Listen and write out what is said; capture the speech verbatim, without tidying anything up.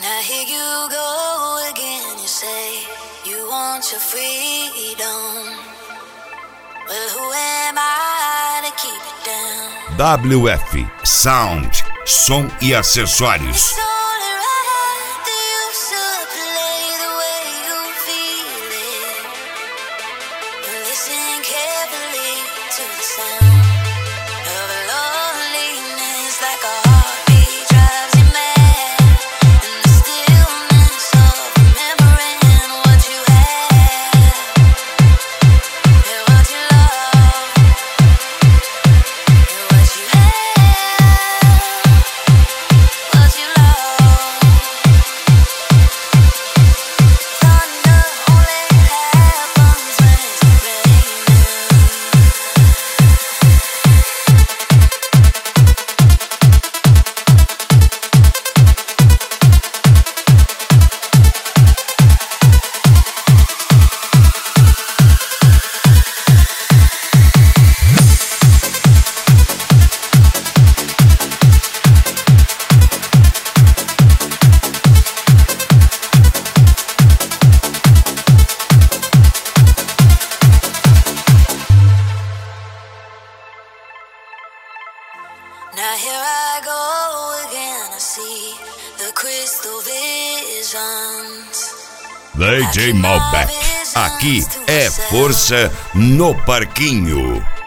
Now here you go again, you say you want your freedom. Well, who am I to keep it down? W F Sound, som e acessórios. Now here I go again, I see the crystal visions. D J Malbec, aqui é força no parquinho.